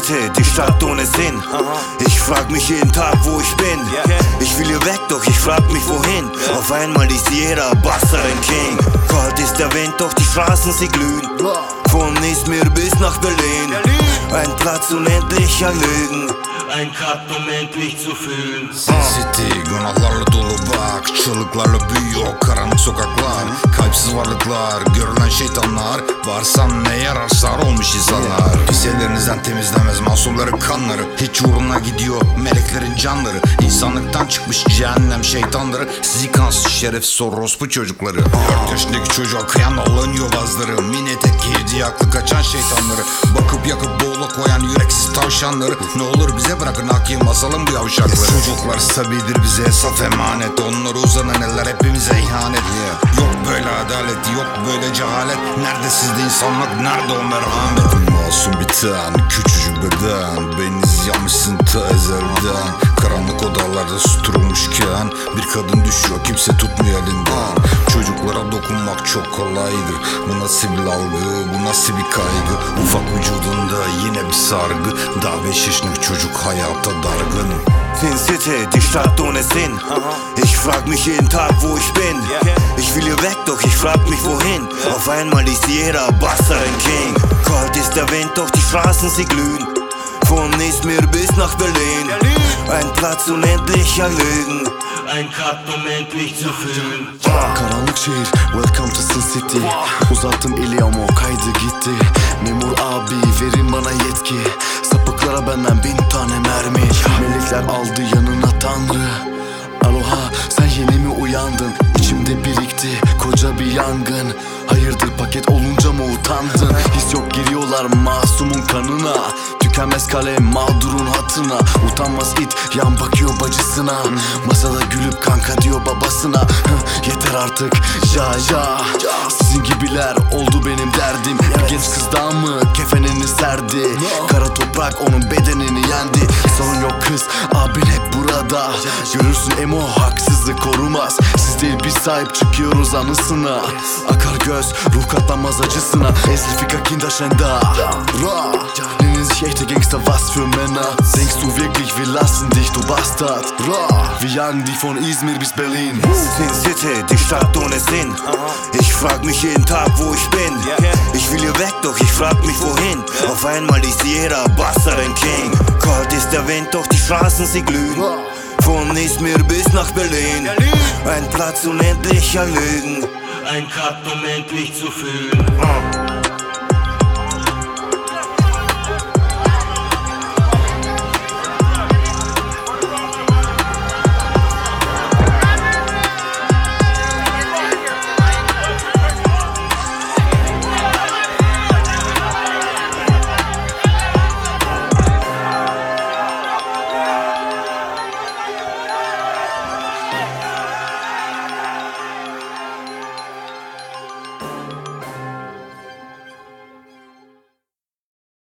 City, die Stadt ohne Sinn. Ich frag mich jeden Tag, wo ich bin. Ich will hier weg, doch ich frag mich wohin. Auf einmal ist jeder Bastard ein King. Kalt ist der Wind, doch die Straßen sie glühen. Von İzmir bis nach Berlin. Ein Platz unendlicher Lügen. Ein Kat, um endlich zu fühlen. Sin City, günahlarla dolu bak. Çığlıklarla büyüyor karanlık sokaklar. Kalpsiz varlıklar, görülen şeytanlar. Varsan ne yarar, sar olmuş insanlar. Pis ellerinizden temizlemez masumların kanları. Hiç uğruna gidiyor meleklerin canları. İnsanlıktan çıkmış cehennem şeytanları. Sizi kansız şerefsiz orospu çocukları. 4 yaşındaki çocuğa kıyan Allah'ın yobazları. Mini etek giydiği aklı kaçan şeytanları. Bakıp yakıp boğula koyan yüreksiz tavşanları. Ne olur bize bırakın hakim asalım bu yavşakları. Çocuklar sabidir bize hesap emanet. Onlara uzanan eller hepimize ihanet. Yok böyle adalet, yok böyle cehalet. Nerede sizde insanlık, nerede o merhamet? Masum bir tan, küçücük beden. Beyniz yanmışsın ta ezelden. Karanlık odalarda susturulmuşken bir kadın düşüyor, kimse tutmuyor elinden. Çocuklara dokunmak çok kolaydır. Bu nasıl bir algı, bu nasıl bir kaygı? Ufak vücudunda yine bir sargı. Daha 5 yaşındaki çocuk hayata dargın. Sin City, die Stadt ohne Sinn. Ich frag mich jeden Tag, wo ich bin. Ich will hier weg, doch ich frag mich wohin. Auf einmal ist jeder Bastard ein King. Kalt ist der Wind, doch die Straßen sie glühen. Von İzmir bis nach Berlin. Ein Platz unendlicher Lügen. Ein Kat, um endlich zu fühlen. Karanlık şehir, welcome to Sin City. Uzattım eli ama o kaydı gitti. Memur abi verin bana yetki. Sapıklara benden 1000 tane mermi. Melekler aldı yanına Tanrı. Aloha, sen yeni mi uyandın? İçimde birikti koca bir yangın. Hayırdır paket olunca mı utandın? His yok giriyorlar masumun kanına. Tükenmez kalem mağdurun hatına. Utanmaz it yan bakıyor bacısına. Masada gülüp kanka diyor babasına. Yeter artık ya. Sizin gibiler oldu benim derdim. Bir genç kız daha mı kefenini serdi. Kara toprak onun bedenini yendi. Sorun yok kız abin hep burada. Görürsün emo haksızlık korumaz. Siz değil biz sahip çıkıyoruz anısına. Akar göz ruh katlanmaz acısına. Es fica kinderschänder. Ich echte Gangster, was für Männer. Denkst du wirklich, wir lassen dich, du Bastard? Wir jagen dich von İzmir bis Berlin. Sin City, die Stadt ohne Sinn. Ich frag mich jeden Tag, wo ich bin. Ich will hier weg, doch ich frag mich wohin. Auf einmal ist jeder Bastard ein King. Kalt ist der Wind, doch die Straßen sie glühen. Von İzmir bis nach Berlin. Ein Platz unendlicher Lügen. Ein Kat, um endlich zu fühlen.